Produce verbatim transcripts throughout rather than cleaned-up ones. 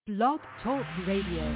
Blog Talk Radio.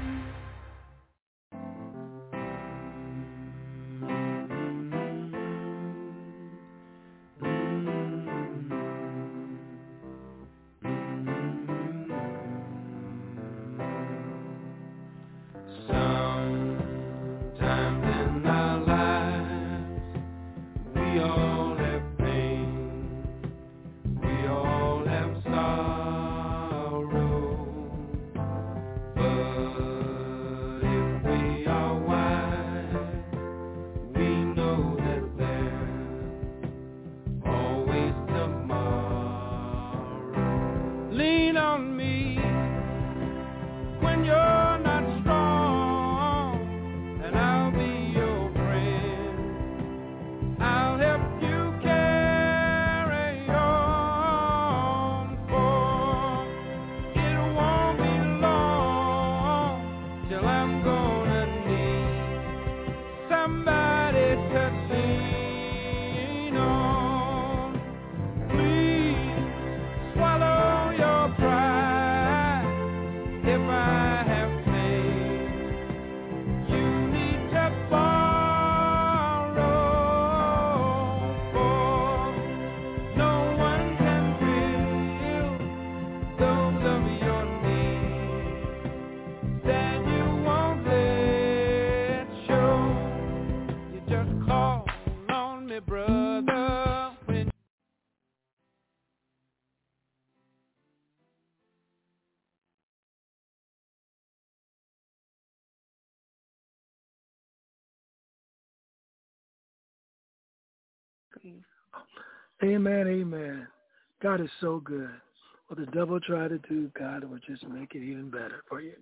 Amen, amen. God is so good. What the devil tried to do, God will just make it even better for you.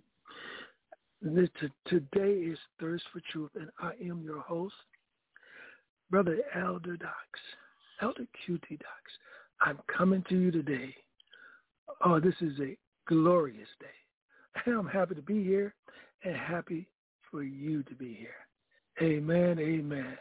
This, t- today is Thirst for Truth, and I am your host, Brother Elder Dox, Elder Q T Dox. I'm coming to you today. Oh, this is a glorious day. And I'm happy to be here and happy for you to be here. Amen, amen.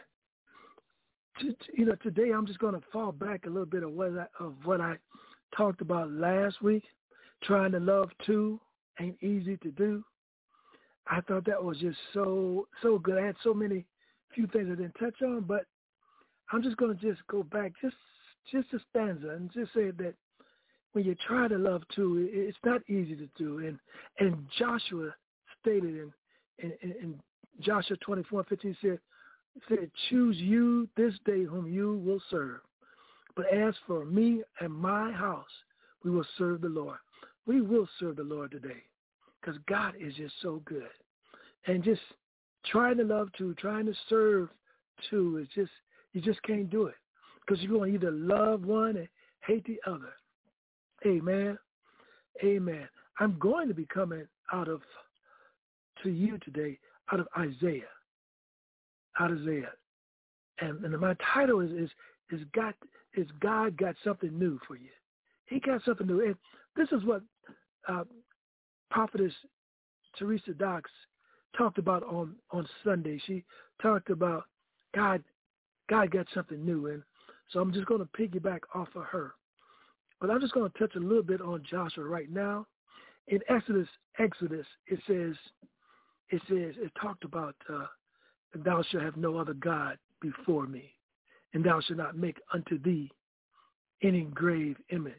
You know, today I'm just going to fall back a little bit of what I, of what I talked about last week. Trying to love two ain't easy to do. I thought that was just so so good. I had so many few things I didn't touch on, but I'm just going to just go back just just a stanza and just say that when you try to love two, it's not easy to do. And and Joshua stated in in, in Joshua twenty-four fifteen said. said, choose you this day whom you will serve. But as for me and my house, we will serve the Lord. We will serve the Lord today because God is just so good. And just trying to love two, trying to serve two, is just, you just can't do it because you're going to either love one and hate the other. Amen. Amen. I'm going to be coming out of, to you today, out of Isaiah. Out of Isaiah, and, and my title is is is God is God got something new for you. He got something new, and this is what uh, Prophetess Teresa Dox talked about on, on Sunday. She talked about God God got something new, and so I'm just going to piggyback off of her. But I'm just going to touch a little bit on Joshua right now. In Exodus, Exodus, it says it says it talked about. Uh, Thou shalt have no other God before me, and thou shalt not make unto thee any grave image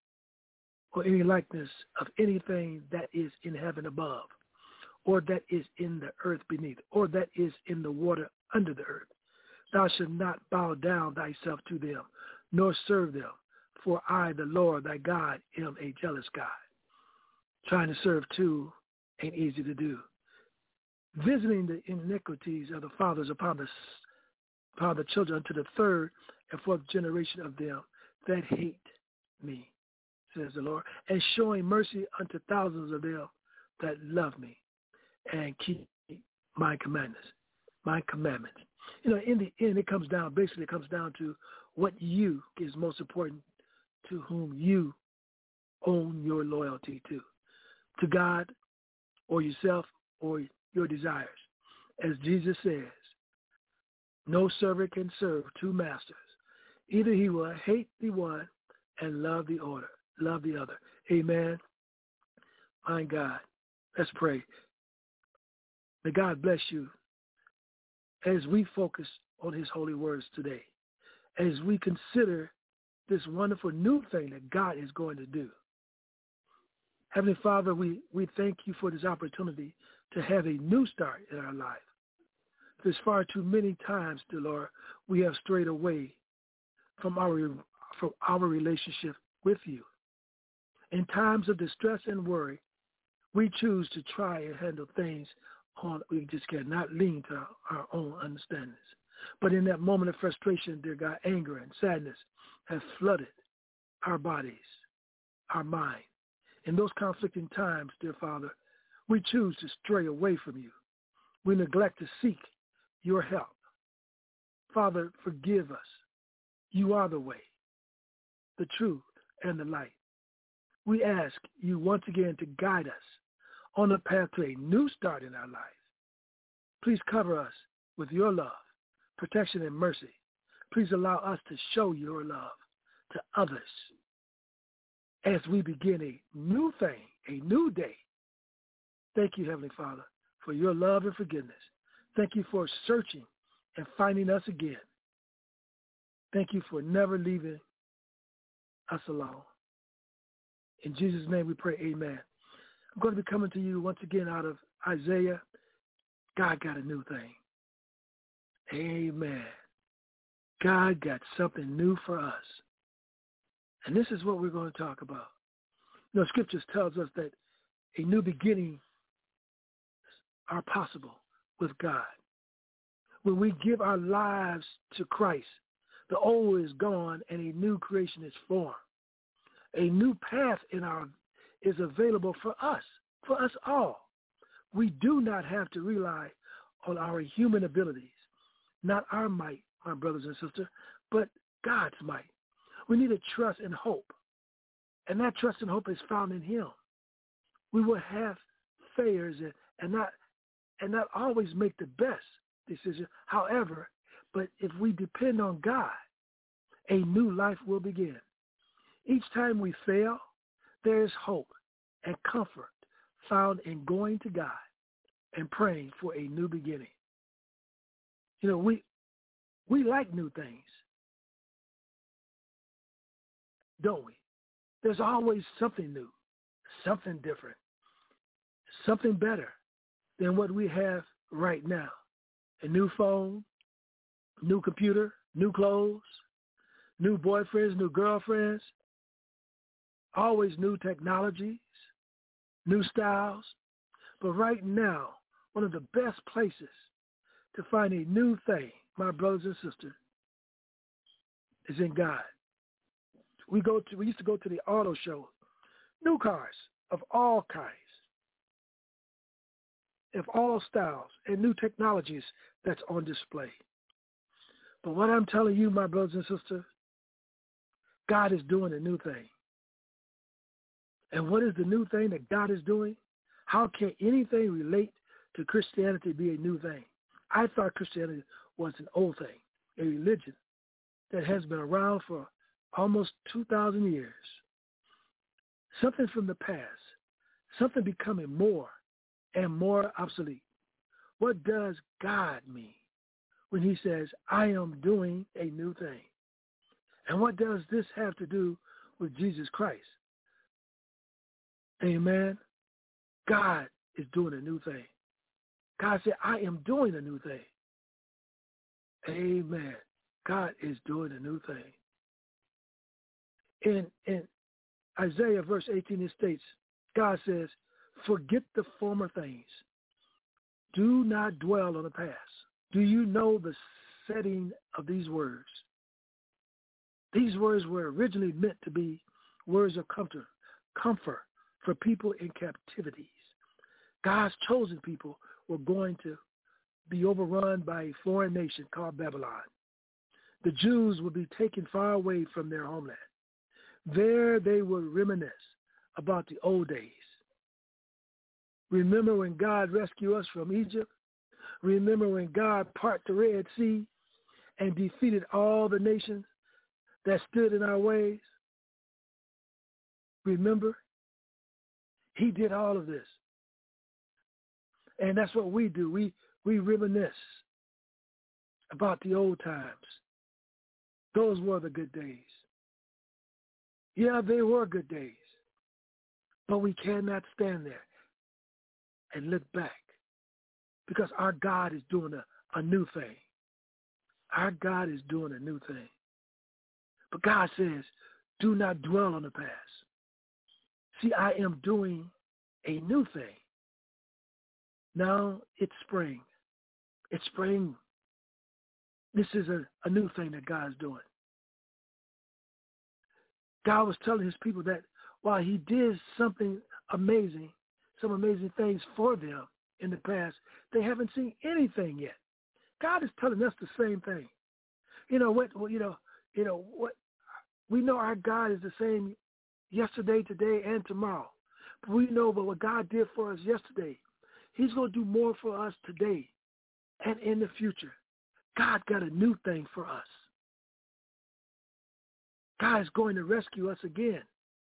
or any likeness of anything that is in heaven above, or that is in the earth beneath, or that is in the water under the earth. Thou shalt not bow down thyself to them, nor serve them, for I, the Lord thy God, am a jealous God. Trying to serve two ain't easy to do. Visiting the iniquities of the fathers upon the, upon the children unto the third and fourth generation of them that hate me, says the Lord, and showing mercy unto thousands of them that love me and keep my commandments, my commandments. You know, in the end, it comes down, basically it comes down to what you is most important, to whom you own your loyalty to, to God or yourself or your desires. As Jesus says, no servant can serve two masters. Either he will hate the one and love the other, love the other. Amen. My God. Let's pray. May God bless you as we focus on his holy words today, as we consider this wonderful new thing that God is going to do. Heavenly Father, we, we thank you for this opportunity to have a new start in our life. There's far too many times, dear Lord, we have strayed away from our, from our relationship with you. In times of distress and worry, we choose to try and handle things on, we just cannot lean to our, our own understandings. But in that moment of frustration, dear God, anger and sadness have flooded our bodies, our mind. In those conflicting times, dear Father, we choose to stray away from you. We neglect to seek your help. Father, forgive us. You are the way, the truth, and the light. We ask you once again to guide us on the path to a new start in our life. Please cover us with your love, protection, and mercy. Please allow us to show your love to others as we begin a new thing, a new day. Thank you, Heavenly Father, for your love and forgiveness. Thank you for searching and finding us again. Thank you for never leaving us alone. In Jesus' name we pray, amen. I'm going to be coming to you once again out of Isaiah. God got a new thing. Amen. God got something new for us. And this is what we're going to talk about. You know, Scriptures tells us that a new beginning are possible with God. When we give our lives to Christ, the old is gone and a new creation is formed. A new path in our is available for us, for us all. We do not have to rely on our human abilities, not our might, my brothers and sisters, but God's might. We need to trust and hope, and that trust and hope is found in him. We will have failures and, and not and not always make the best decision. However, but if we depend on God, a new life will begin. Each time we fail, there is hope and comfort found in going to God and praying for a new beginning. You know, we we like new things, don't we? There's always something new, something different, something better than what we have right now. A new phone, new computer, new clothes, new boyfriends, new girlfriends, always new technologies, new styles. But right now, one of the best places to find a new thing, my brothers and sisters, is in God. We go to we used to go to the auto show, new cars of all kinds, of all styles, and new technologies that's on display. But what I'm telling you, my brothers and sisters, God is doing a new thing. And what is the new thing that God is doing? How can anything relate to Christianity be a new thing? I thought Christianity was an old thing, a religion that has been around for almost two thousand years. Something from the past, something becoming more and more obsolete. What does God mean when he says, I am doing a new thing? And what does this have to do with Jesus Christ? Amen. God is doing a new thing. God said, I am doing a new thing. Amen. God is doing a new thing. In, in Isaiah verse eighteen, it states, God says, forget the former things. Do not dwell on the past. Do you know the setting of these words? These words were originally meant to be words of comfort, comfort for people in captivities. God's chosen people were going to be overrun by a foreign nation called Babylon. The Jews would be taken far away from their homeland. There they would reminisce about the old days. Remember when God rescued us from Egypt? Remember when God parted the Red Sea and defeated all the nations that stood in our ways? Remember? He did all of this. And that's what we do. We, we reminisce about the old times. Those were the good days. Yeah, they were good days. But we cannot stand there and look back, because our God is doing a, a new thing. Our God is doing a new thing. But God says, do not dwell on the past. See, I am doing a new thing. Now it's spring. It's spring. This is a, a new thing that God's doing. God was telling his people that while he did something amazing, some amazing things for them in the past, they haven't seen anything yet. God is telling us the same thing. You know what? You know, you know what? We know our God is the same yesterday, today, and tomorrow. But we know but what God did for us yesterday, he's going to do more for us today and in the future. God got a new thing for us. God is going to rescue us again.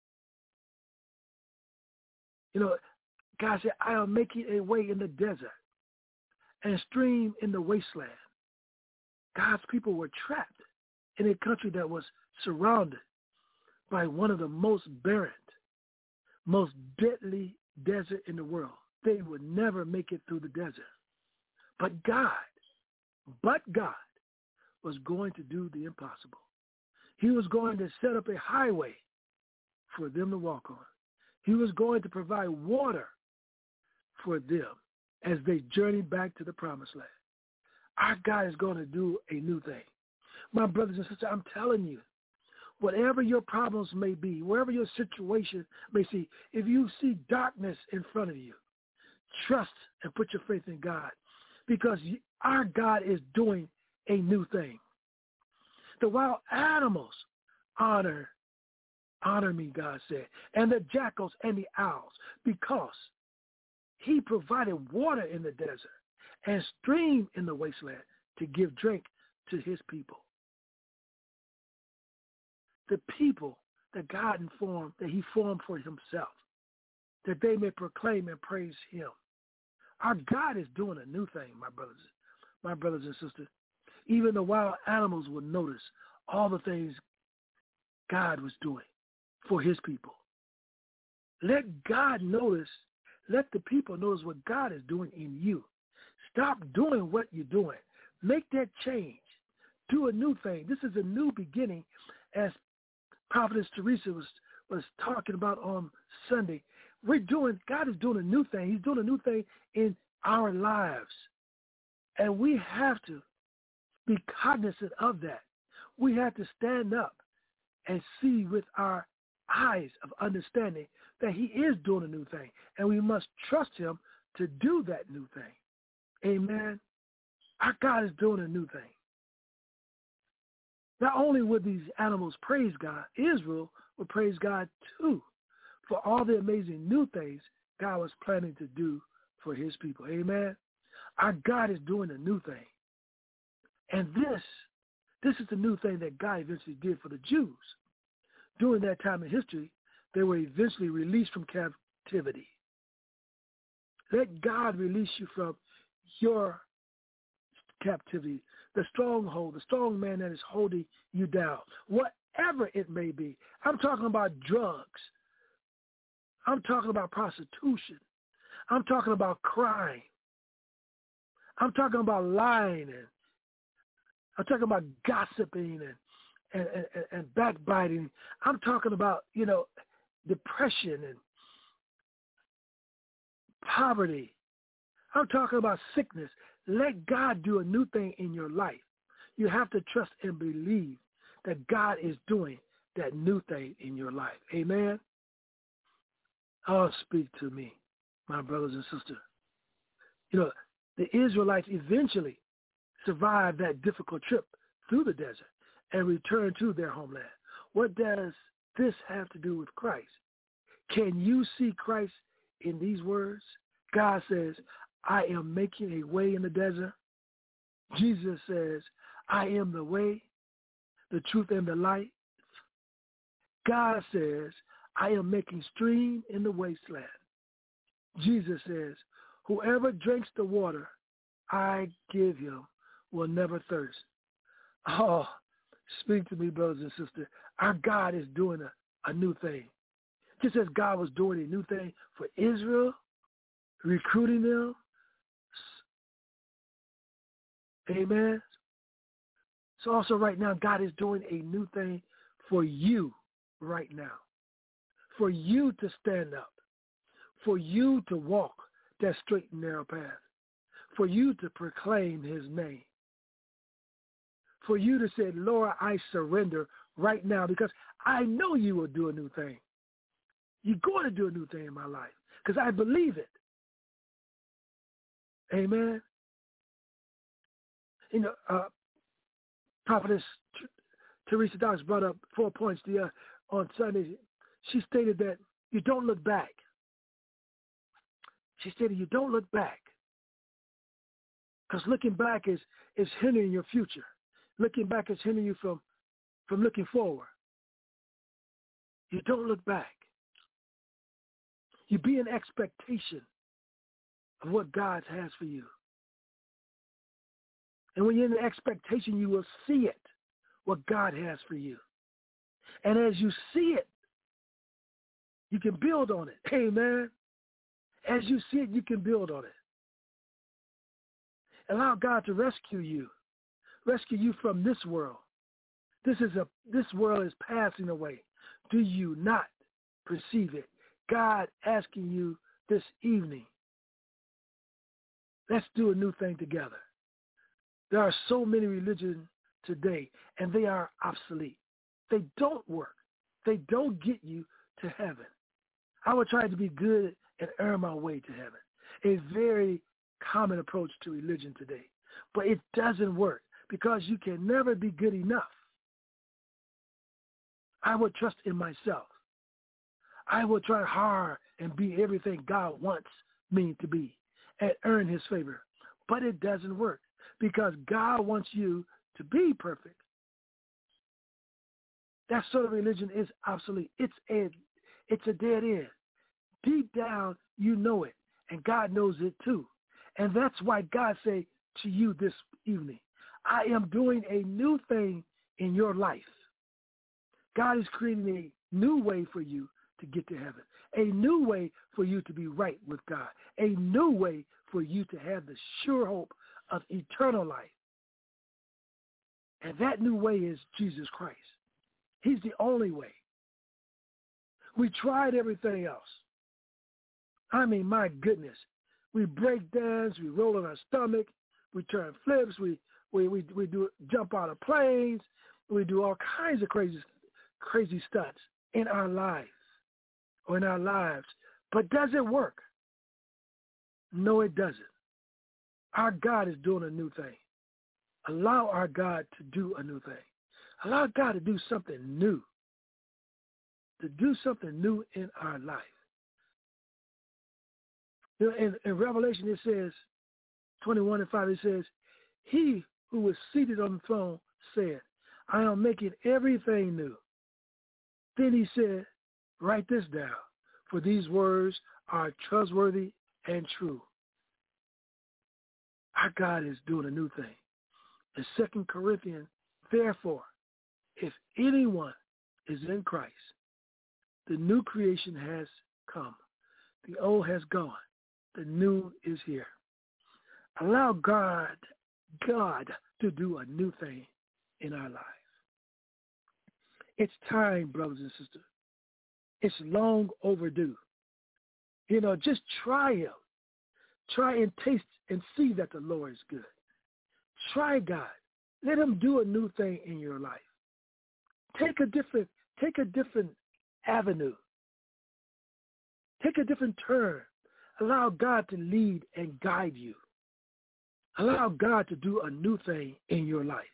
You know, God said, I am making a way in the desert and a stream in the wasteland. God's people were trapped in a country that was surrounded by one of the most barren, most deadly desert in the world. They would never make it through the desert. But God, but God was going to do the impossible. He was going to set up a highway for them to walk on. He was going to provide water for them as they journey back to the promised land. Our God is going to do a new thing. My brothers and sisters, I'm telling you, whatever your problems may be, wherever your situation may be, if you see darkness in front of you, trust and put your faith in God, because our God is doing a new thing. The wild animals honor, honor me, God said, and the jackals and the owls, because he provided water in the desert and stream in the wasteland to give drink to his people. The people that God informed, that he formed for himself, that they may proclaim and praise him. Our God is doing a new thing, my brothers, my brothers and sisters. Even the wild animals will notice all the things God was doing for his people. Let God notice, let the people notice what God is doing in you. Stop doing what you're doing. Make that change. Do a new thing. This is a new beginning, as Prophetess Teresa was, was talking about on Sunday. We're doing, God is doing a new thing. He's doing a new thing in our lives. And we have to be cognizant of that. We have to stand up and see with our eyes of understanding that he is doing a new thing. And we must trust him to do that new thing. Amen. Our God is doing a new thing. Not only would these animals praise God, Israel would praise God too for all the amazing new things God was planning to do for his people. Amen. Our God is doing a new thing. And this, this is the new thing that God eventually did for the Jews. During that time in history, they were eventually released from captivity. Let God release you from your captivity, the stronghold, the strong man that is holding you down, whatever it may be. I'm talking about drugs. I'm talking about prostitution. I'm talking about crime. I'm talking about lying, and I'm talking about gossiping and, and, and, and backbiting. I'm talking about, you know, depression and poverty. I'm talking about sickness. Let God do a new thing in your life. You have to trust and believe that God is doing that new thing in your life. Amen? Oh, speak to me, my brothers and sisters. You know, the Israelites eventually survived that difficult trip through the desert and returned to their homeland. What does this have to do with Christ? Can you see Christ in these words? God says, I am making a way in the desert. Jesus says, I am the way, the truth, and the light. God says, I am making stream in the wasteland. Jesus says, whoever drinks the water I give him will never thirst. Oh, speak to me, brothers and sisters. Our God is doing a, a new thing. Just as God was doing a new thing for Israel, recruiting them. Amen. So also right now, God is doing a new thing for you right now. For you to stand up. For you to walk that straight and narrow path. For you to proclaim his name. For you to say, Lord, I surrender right now because I know you will do a new thing. You're going to do a new thing in my life because I believe it. Amen. You know, uh, Prophetess Teresa Dox brought up four points the, uh, on Sunday. She stated that you don't look back. She stated you don't look back because looking back is, is hindering your future. Looking back is hindering you from, from looking forward. You don't look back. You be in expectation of what God has for you. And when you're in the expectation, you will see it, what God has for you. And as you see it, you can build on it. Amen. As you see it, you can build on it. Allow God to rescue you. Rescue you from this world. This is a this world is passing away. Do you not perceive it? God asking you this evening, let's do a new thing together. There are so many religions today, and they are obsolete. They don't work. They don't get you to heaven. I would try to be good and earn my way to heaven. A very common approach to religion today. But it doesn't work because you can never be good enough. I would trust in myself. I will try hard and be everything God wants me to be and earn his favor. But it doesn't work because God wants you to be perfect. That sort of religion is obsolete. It's a, it's a dead end. Deep down, you know it, and God knows it too. And that's why God said to you this evening, I am doing a new thing in your life. God is creating a new way for you to get to heaven, a new way for you to be right with God, a new way for you to have the sure hope of eternal life. And that new way is Jesus Christ. He's the only way. We tried everything else. I mean, my goodness. We break dance, we roll on our stomach, we turn flips, we we we, we do jump out of planes, we do all kinds of crazy crazy stunts in our lives or in our lives. But does it work? No, it doesn't. Our God is doing a new thing. Allow our God to do a new thing. Allow God to do something new. To do something new in our life. In, in Revelation it says, twenty-one and five, it says, he who was seated on the throne said, I am making everything new. Then he said, write this down, for these words are trustworthy and true. Our God is doing a new thing. In Second Corinthians, therefore, if anyone is in Christ, the new creation has come. The old has gone. The new is here. Allow God, God to do a new thing in our lives. It's time, brothers and sisters. It's long overdue. You know, just try him. Try and taste and see that the Lord is good. Try God. Let him do a new thing in your life. Take a different, take a different avenue. Take a different turn. Allow God to lead and guide you. Allow God to do a new thing in your life.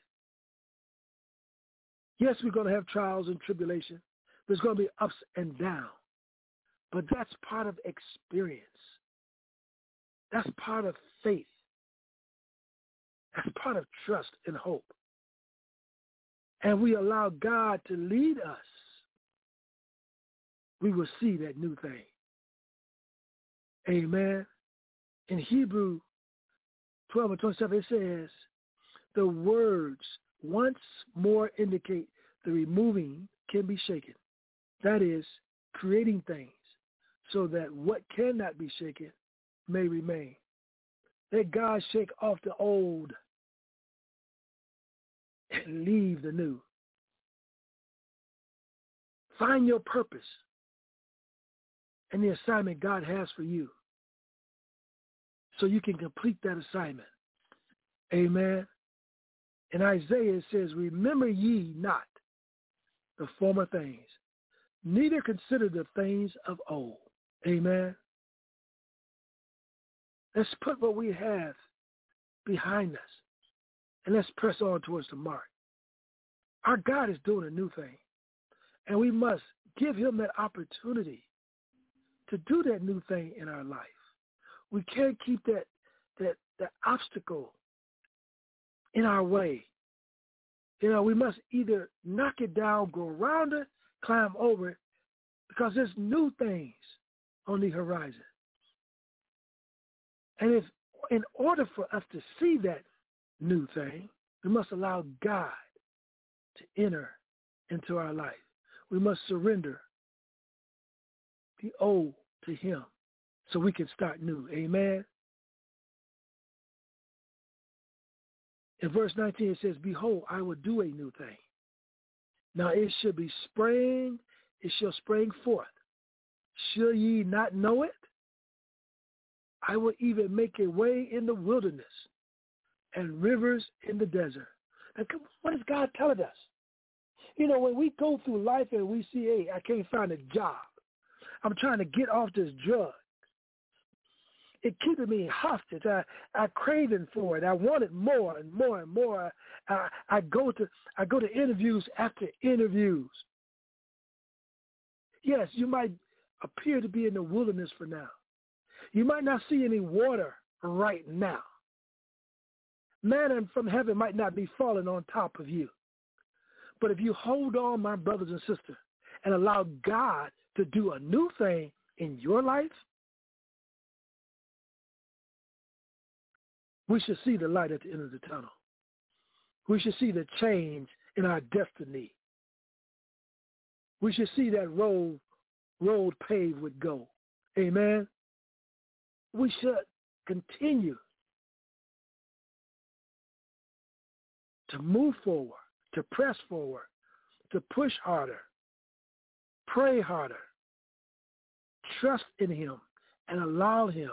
Yes, we're going to have trials and tribulation. There's going to be ups and downs. But that's part of experience. That's part of faith. That's part of trust and hope. And we allow God to lead us. We will see that new thing. Amen. In Hebrew twelve and twenty-seven, it says, the words once more indicate the removing can be shaken. That is, creating things so that what cannot be shaken may remain. Let God shake off the old and leave the new. Find your purpose and the assignment God has for you so you can complete that assignment. Amen. In Isaiah it says, remember ye not the former things, neither consider the things of old. Amen. Let's put what we have behind us and let's press on towards the mark. Our God is doing a new thing, and we must give him that opportunity to do that new thing in our life. We can't keep that that that obstacle in our way. You know, we must either knock it down, go around it, climb over it, because there's new things on the horizon. And if, in order for us to see that new thing, we must allow God to enter into our life. We must surrender the old to him so we can start new. Amen. In verse nineteen, it says, behold, I will do a new thing. Now it shall be spring, it shall spring forth. Shall ye not know it? I will even make a way in the wilderness and rivers in the desert. Now, what is God telling us? You know, when we go through life and we see, hey, I can't find a job. I'm trying to get off this drug. It keeping me hostage. I, I craving for it. I want it more and more and more. I, I go to I go to interviews after interviews. Yes, you might appear to be in the wilderness for now. You might not see any water right now. Manna from heaven might not be falling on top of you. But if you hold on, my brothers and sisters, and allow God to do a new thing in your life, we should see the light at the end of the tunnel. We should see the change in our destiny. We should see that road, road paved with gold. Amen. We should continue to move forward, to press forward, to push harder, pray harder, trust in him, and allow him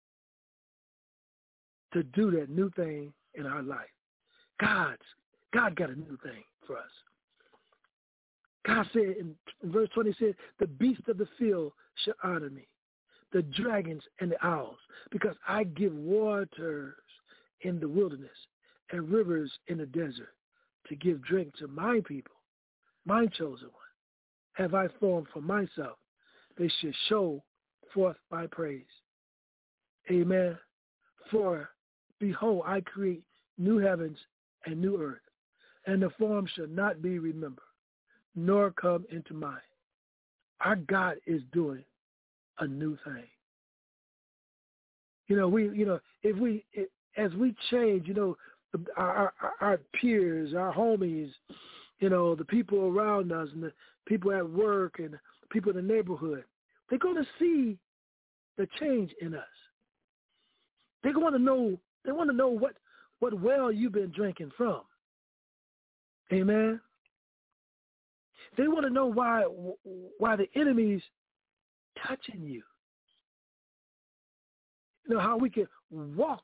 to do that new thing in our life. God's, God got a new thing for us. God said in verse twenty, said, the beasts of the field shall honor me, the dragons and the owls, because I give waters in the wilderness and rivers in the desert to give drink to my people, my chosen one. Have I formed for myself? They should show forth my praise. Amen. For behold, I create new heavens and new earth, and the form shall not be remembered, nor come into mind. Our God is doing a new thing. You know, we, you know, if we, it, as we change, you know, our, our, our peers, our homies, you know, the people around us and the people at work and the people in the neighborhood, they're going to see the change in us. They want to know, they want to know what, what well you've been drinking from. Amen. They want to know why, why the enemy's touching you. You know, how we can walk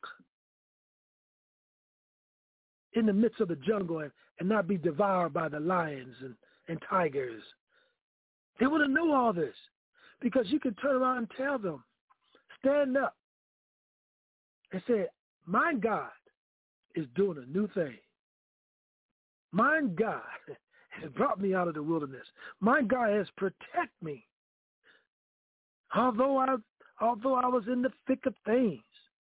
in the midst of the jungle and, and not be devoured by the lions and, and tigers. They want to know all this because you can turn around and tell them, stand up and say, my God is doing a new thing. My God has brought me out of the wilderness. My God has protected me. Although I, although I was in the thick of things.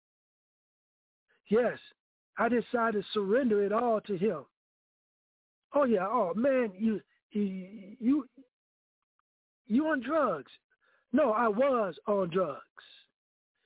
Yes, I decided to surrender it all to him. Oh yeah, oh man, you, you, you, you on drugs. No, I was on drugs.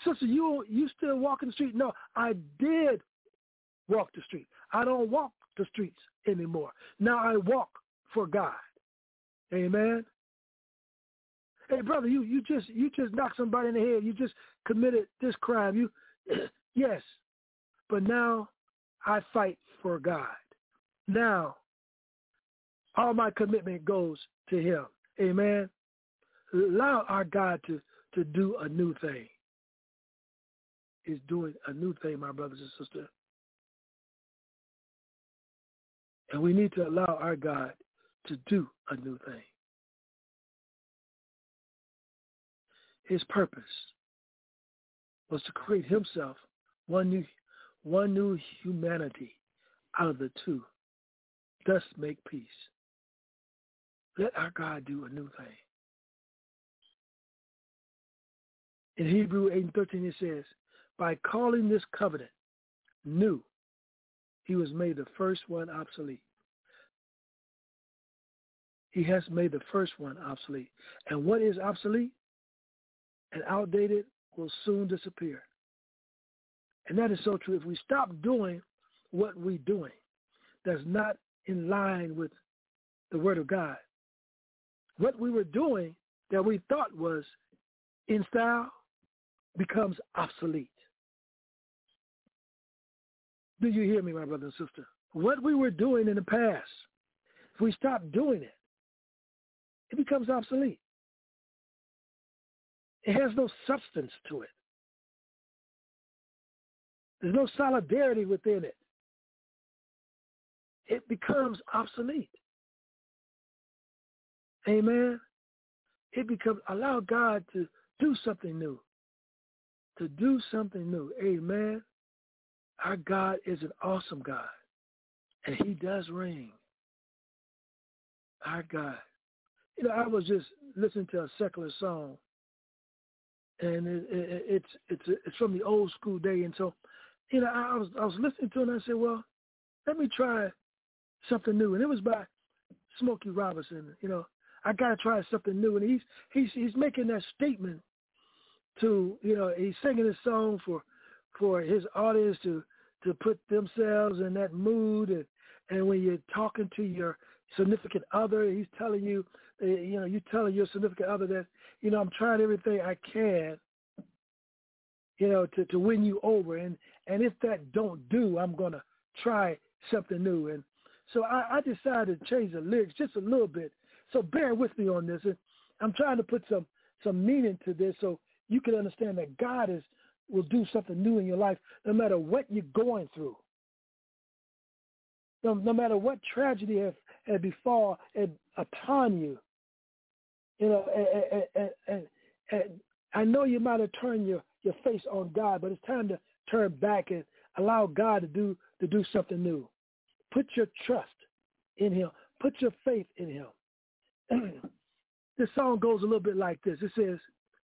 Sister, you you still walking the street? No, I did walk the street. I don't walk the streets anymore. Now I walk for God. Amen. Hey, brother, you, you just you just knocked somebody in the head. You just committed this crime. You, yes, but now I fight for God. Now all my commitment goes to Him. Amen. Allow our God to, to do a new thing. He's doing a new thing, my brothers and sisters. And we need to allow our God to do a new thing. His purpose was to create himself one new, one new humanity out of the two, thus make peace. Let our God do a new thing. In Hebrews eight and thirteen it says, by calling this covenant new, he was made the first one obsolete. He has made the first one obsolete. And what is obsolete and outdated will soon disappear. And that is so true. If we stop doing what we're doing that's not in line with the Word of God, what we were doing that we thought was in style becomes obsolete. Do you hear me, my brother and sister? What we were doing in the past, if we stop doing it, it becomes obsolete. It has no substance to it. There's no solidarity within it. It becomes obsolete. Amen. It becomes, allow God to do something new. To do something new. Amen. Our God is an awesome God. And he does reign. Our God. You know, I was just listening to a secular song. And it, it, it's it's it's from the old school day. And so, you know, I was I was listening to it and I said, well, let me try something new. And it was by Smokey Robinson. You know, I got to try something new. And he's he's he's making that statement to, you know, he's singing this song for for his audience to to put themselves in that mood. And, and when you're talking to your significant other, he's telling you, you know, you're telling your significant other that, you know, I'm trying everything I can, you know, to, to win you over. And, and if that don't do, I'm going to try something new. And so I, I decided to change the lyrics just a little bit. So bear with me on this. And I'm trying to put some, some meaning to this so you can understand that God is will do something new in your life no matter what you're going through. No, no matter what tragedy has, has befall upon you. You know, and, and, and, and I know you might have turned your, your face on God, but it's time to turn back and allow God to do to do something new. Put your trust in him. Put your faith in him. This song goes a little bit like this. It says,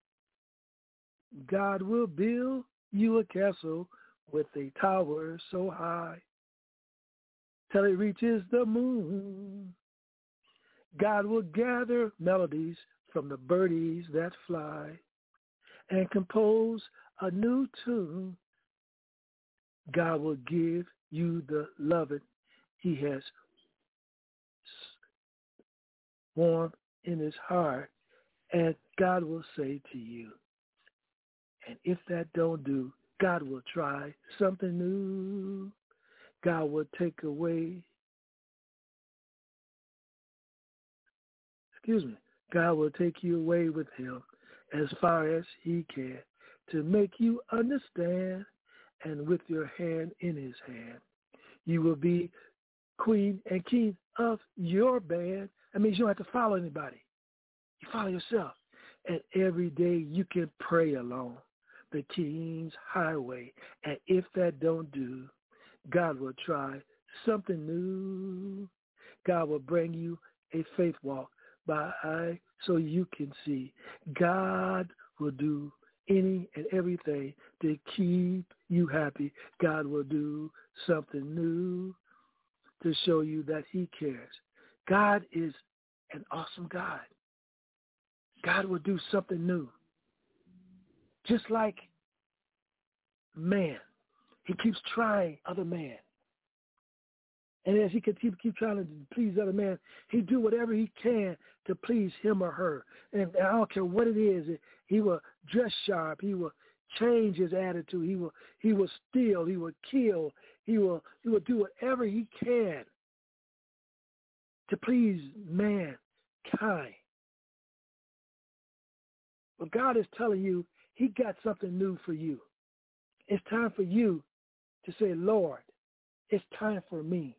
God will build you a castle with a tower so high till it reaches the moon. God will gather melodies from the birdies that fly and compose a new tune. God will give you the loving he has warm in his heart, and God will say to you, and if that don't do, God will try something new. God will take away, excuse me, God will take you away with him as far as he can to make you understand, and with your hand in his hand, you will be queen and king of your band. That means you don't have to follow anybody. You follow yourself. And every day you can pray along the King's highway. And if that don't do, God will try something new. God will bring you a faith walk by eye so you can see. God will do any and everything to keep you happy. God will do something new to show you that he cares. God is an awesome God. God will do something new. Just like man. He keeps trying other man. And as he can keep, keep trying to please other man, he do whatever he can to please him or her. And I don't care what it is. He will dress sharp. He will change his attitude. He will he will steal. He will kill. He will he will do whatever he can to please mankind. But God is telling you he got something new for you. It's time for you to say, Lord, it's time for me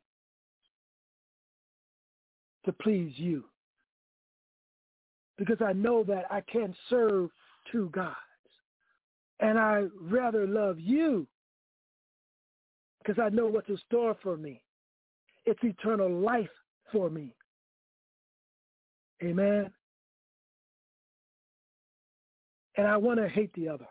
to please you. Because I know that I can't serve two gods. And I rather love you because I know what's in store for me. It's eternal life for me. Amen. And I want to hate the other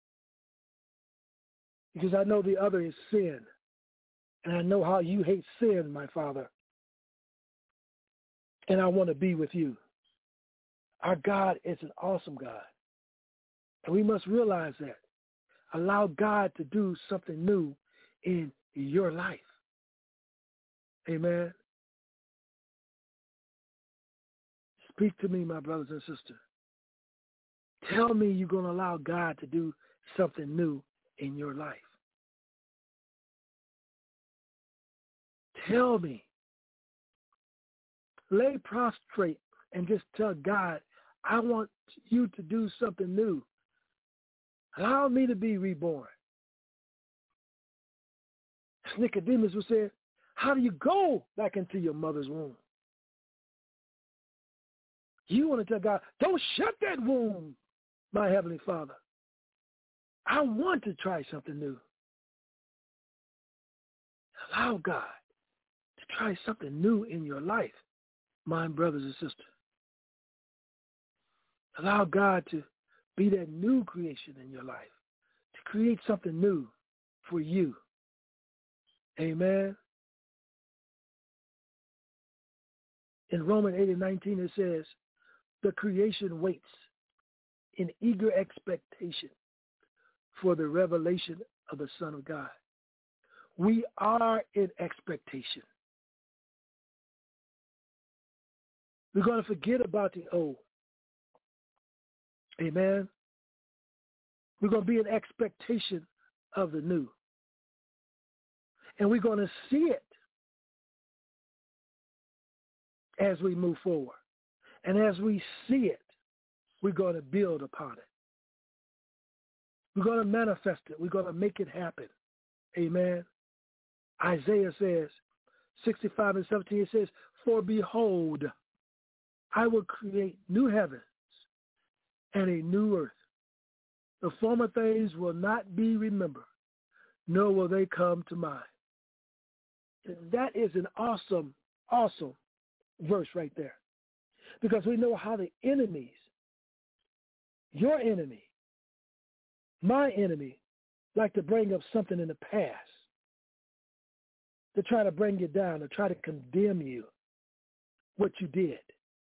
because I know the other is sin. And I know how you hate sin, my Father. And I want to be with you. Our God is an awesome God. And we must realize that. Allow God to do something new in your life. Amen. Speak to me, my brothers and sisters. Tell me you're going to allow God to do something new in your life. Tell me. Lay prostrate and just tell God, I want you to do something new. Allow me to be reborn. Nicodemus was saying, how do you go back into your mother's womb? You want to tell God, don't shut that womb, my Heavenly Father. I want to try something new. Allow God to try something new in your life, my brothers and sisters. Allow God to be that new creation in your life, to create something new for you. Amen. In Romans eight and nineteen it says, the creation waits in eager expectation for the revelation of the Son of God. We are in expectation. We're going to forget about the old. Amen. We're going to be in expectation of the new. And we're going to see it as we move forward. And as we see it, we're going to build upon it. We're going to manifest it. We're going to make it happen. Amen. Isaiah says, sixty-five and seventeen, it says, for behold, I will create new heavens and a new earth. The former things will not be remembered, nor will they come to mind. That is an awesome, awesome verse right there. Because we know how the enemies, your enemy, my enemy, like to bring up something in the past to try to bring you down, to try to condemn you, what you did.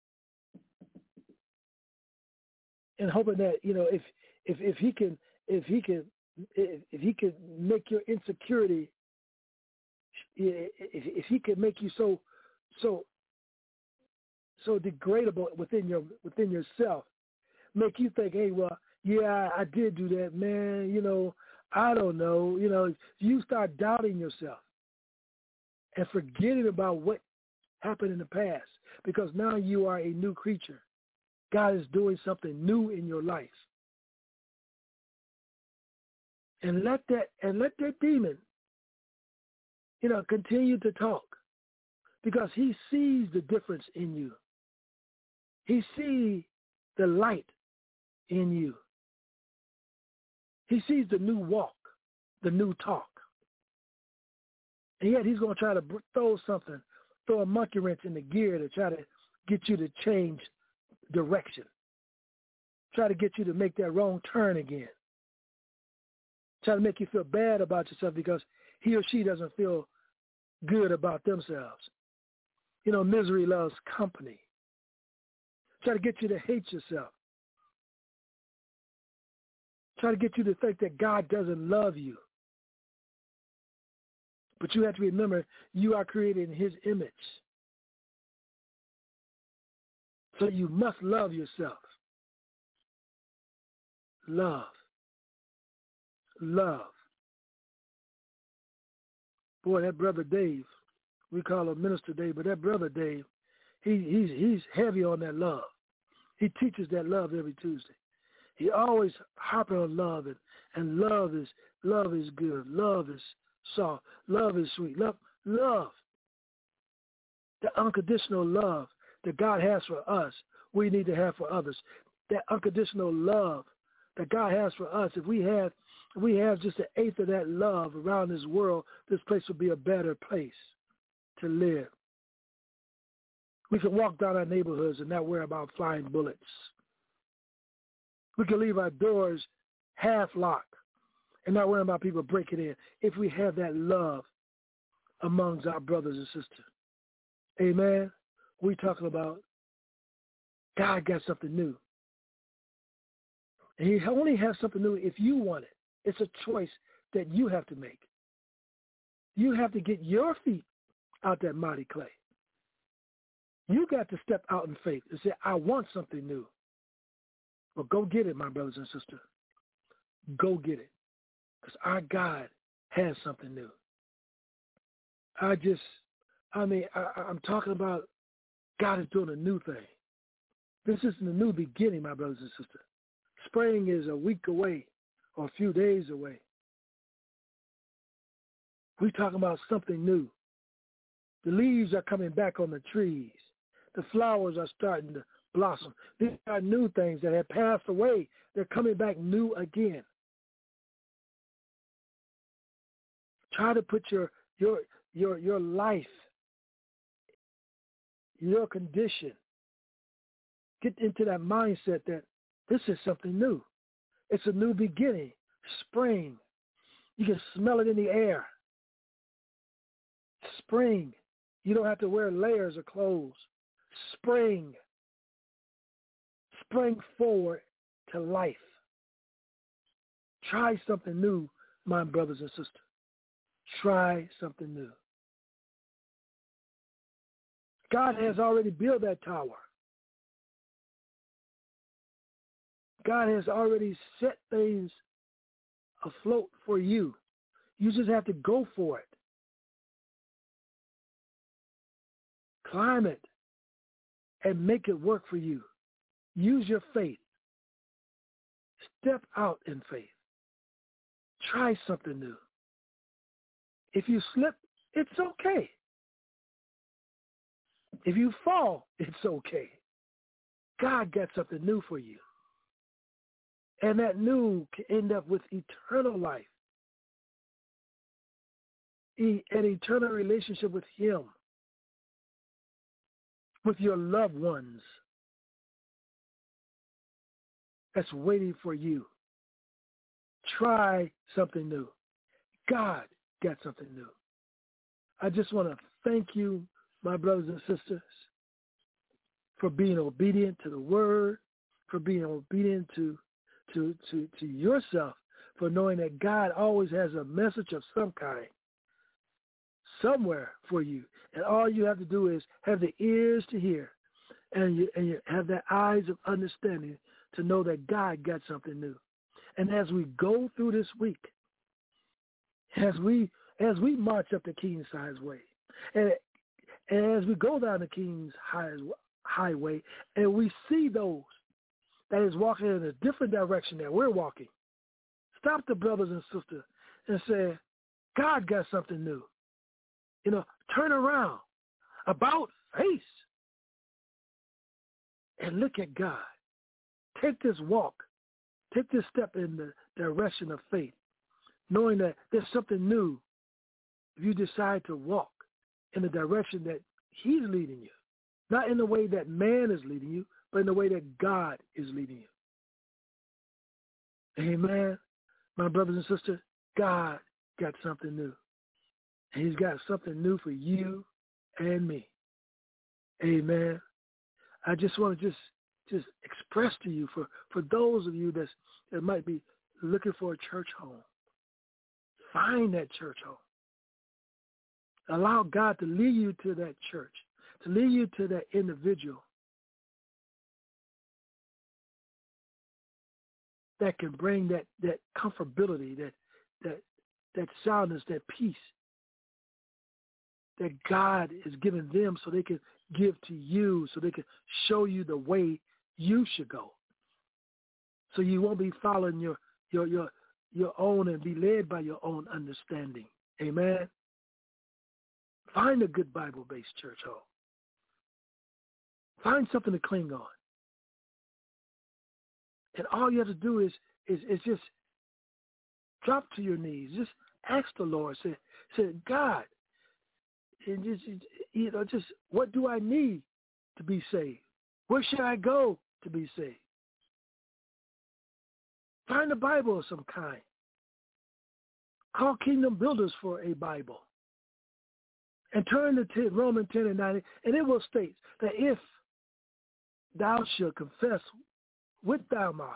And hoping that, you know, if if if he can if he can if, if he can make your insecurity, if, if he can make you so so so degradable within your within yourself, make you think, hey, well, yeah, I did do that, man. You know, I don't know. You know, you start doubting yourself and forgetting about what happened in the past, because now you are a new creature. God is doing something new in your life. And let that and let that demon, you know, continue to talk, because he sees the difference in you. He sees the light in you. He sees the new walk, the new talk. And yet he's going to try to throw something, throw a monkey wrench in the gear to try to get you to change direction. Try to get you to make that wrong turn again. Try to make you feel bad about yourself because he or she doesn't feel good about themselves. You know, misery loves company. Try to get you to hate yourself. Try to get you to think that God doesn't love you. But you have to remember, you are created in his image. So you must love yourself. Love. Love. Boy, that brother Dave, we call him Minister Dave, but that brother Dave, he, he's, he's heavy on that love. He teaches that love every Tuesday. He always harping on love, and, and love is love is good. Love is soft. Love is sweet. Love, love. The unconditional love that God has for us, we need to have for others. That unconditional love that God has for us, if we have, if we have just an eighth of that love around this world, this place will be a better place to live. We can walk down our neighborhoods and not worry about flying bullets. We can leave our doors half locked and not worry about people breaking in if we have that love amongst our brothers and sisters. Amen. We're talking about God got something new. And he only has something new if you want it. It's a choice that you have to make. You have to get your feet out that mighty clay. You got to step out in faith and say, I want something new. Well, go get it, my brothers and sisters. Go get it. Because our God has something new. I just, I mean, I, I'm talking about God is doing a new thing. This isn't a new beginning, my brothers and sisters. Spring is a week away or a few days away. We're talking about something new. The leaves are coming back on the trees. The flowers are starting to blossom. These are new things that have passed away. They're coming back new again. Try to put your your your your life, your condition, get into that mindset that this is something new. It's a new beginning. Spring. You can smell it in the air. Spring. You don't have to wear layers of clothes. Spring. Spring forward to life. Try something new, my brothers and sisters. Try something new. God has already built that tower. God has already set things afloat for you. You just have to go for it. Climb it and make it work for you. Use your faith. Step out in faith. Try something new. If you slip, it's okay. If you fall, it's okay. God got something new for you. And that new can end up with eternal life. An eternal relationship with him. With your loved ones. That's waiting for you. Try something new. God got something new. I just want to thank you, my brothers and sisters, for being obedient to the word, for being obedient to, to, to, to yourself, for knowing that God always has a message of some kind somewhere for you. And all you have to do is have the ears to hear and you, and you have the eyes of understanding to know that God got something new. And as we go through this week, as we as we march up the King's Highway, and, and as we go down the King's Highway, and we see those that is walking in a different direction that we're walking, stop the brothers and sisters and say, God got something new. You know, turn around, about face, and look at God. Take this walk. Take this step in the direction of faith, knowing that there's something new if you decide to walk in the direction that he's leading you. Not in the way that man is leading you, but in the way that God is leading you. Amen. My brothers and sisters, God got something new. And he's got something new for you and me. Amen. I just want to just just express to you, for, for those of you that's, that might be looking for a church home, find that church home. Allow God to lead you to that church, to lead you to that individual that can bring that, that comfortability, that, that, that soundness, that peace that God is giving them so they can give to you, so they can show you the way you should go. So you won't be following your, your, your, your own and be led by your own understanding. Amen. Find a good Bible-based church home. Find something to cling on. And all you have to do is, is, is just drop to your knees. Just ask the Lord. Say, say God, and just, you know, just what do I need to be saved? Where should I go to be saved? Find a Bible of some kind. Call Kingdom Builders for a Bible. And turn to Romans ten and nine, and it will state that if thou shalt confess with thy mouth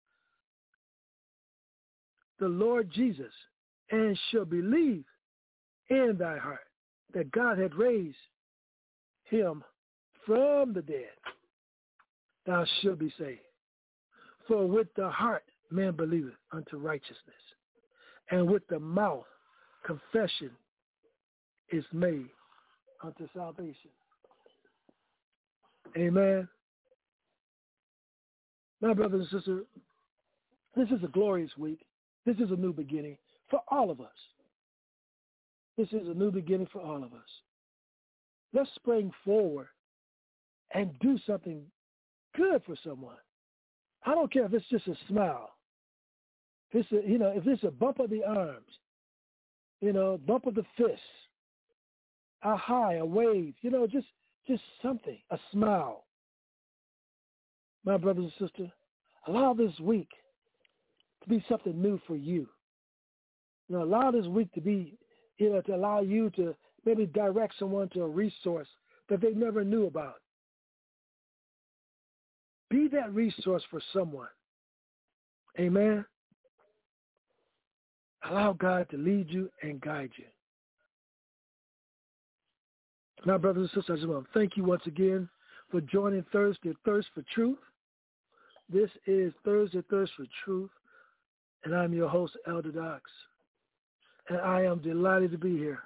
the Lord Jesus, and shall believe in thy heart that God had raised him from the dead, thou shalt be saved. For with the heart man believeth unto righteousness, and with the mouth confession is made unto salvation. Amen. My brothers and sisters, this is a glorious week. This is a new beginning for all of us. This is a new beginning for all of us. Let's spring forward and do something good for someone. I don't care if it's just a smile. If it's a, you know, if it's a bump of the arms, you know, bump of the fist, a hi, a wave, you know, just just something, a smile. My brothers and sisters, allow this week to be something new for you. You know, allow this week to be, you know, to allow you to maybe direct someone to a resource that they never knew about. Be that resource for someone. Amen. Allow God to lead you and guide you. Now, brothers and sisters, I just want to thank you once again for joining Thursday Thirst for Truth. This is Thursday Thirst for Truth, and I'm your host, Elder Dox. And I am delighted to be here.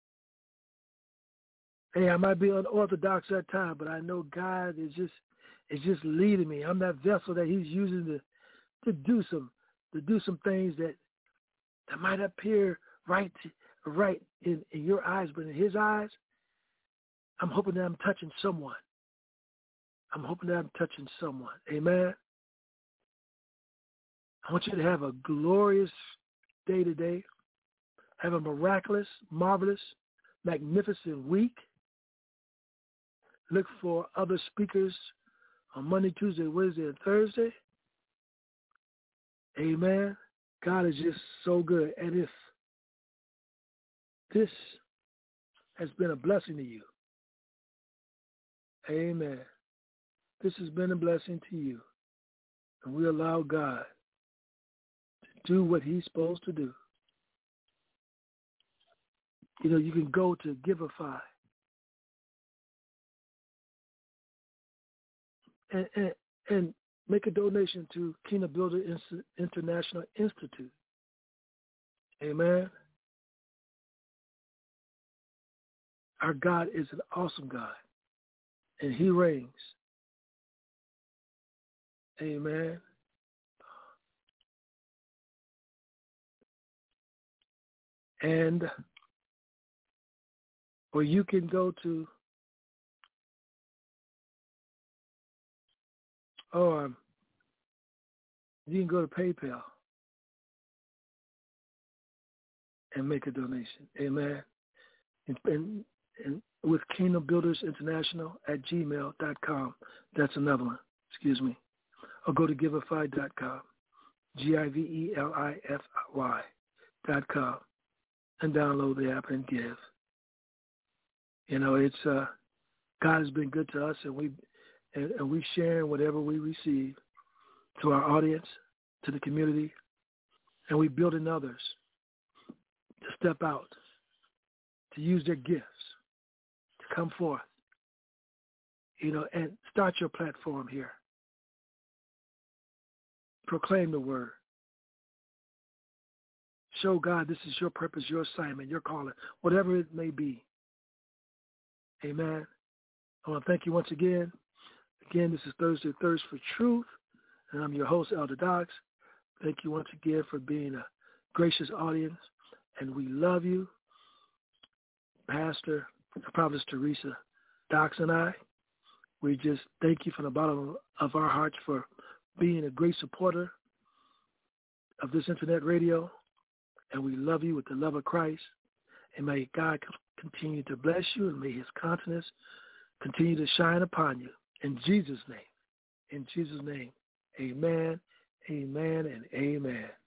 Hey, I might be unorthodox at times, but I know God is just is just leading me. I'm that vessel that He's using to to do some to do some things that that might appear right right in, in your eyes, but in His eyes, I'm hoping that I'm touching someone. I'm hoping that I'm touching someone. Amen. I want you to have a glorious day today. Have a miraculous, marvelous, magnificent week. Look for other speakers on Monday, Tuesday, Wednesday, and Thursday. Amen. God is just so good. And if this has been a blessing to you, amen, this has been a blessing to you, and we allow God to do what He's supposed to do. You know, you can go to Giveify and, and, and make a donation to Kingdom Builder International Institute. Amen. Our God is an awesome God, and He reigns. Amen. And or you can go to or you can go to PayPal and make a donation. Amen. And, and, and with Kingdom Builders International at gmail dot com. That's another one. Excuse me. Or go to giveify dot com. G I V E L I F Y dot com. And download the app and give. You know, it's uh, God has been good to us, and we and, and we share whatever we receive to our audience, to the community, and we building others to step out, to use their gifts to come forth, you know, and start your platform here. Proclaim the word. Show God this is your purpose, your assignment, your calling, whatever it may be. Amen. I want to thank you once again. Again, this is Thursday Thirst for Truth, and I'm your host, Elder Dox. Thank you once again for being a gracious audience, and we love you. Pastor, Prophetess Teresa Dox and I, we just thank you from the bottom of our hearts for being a great supporter of this internet radio, and we love you with the love of Christ, and may God continue to bless you, and may his countenance continue to shine upon you. In Jesus' name, in Jesus' name, amen, amen, and amen.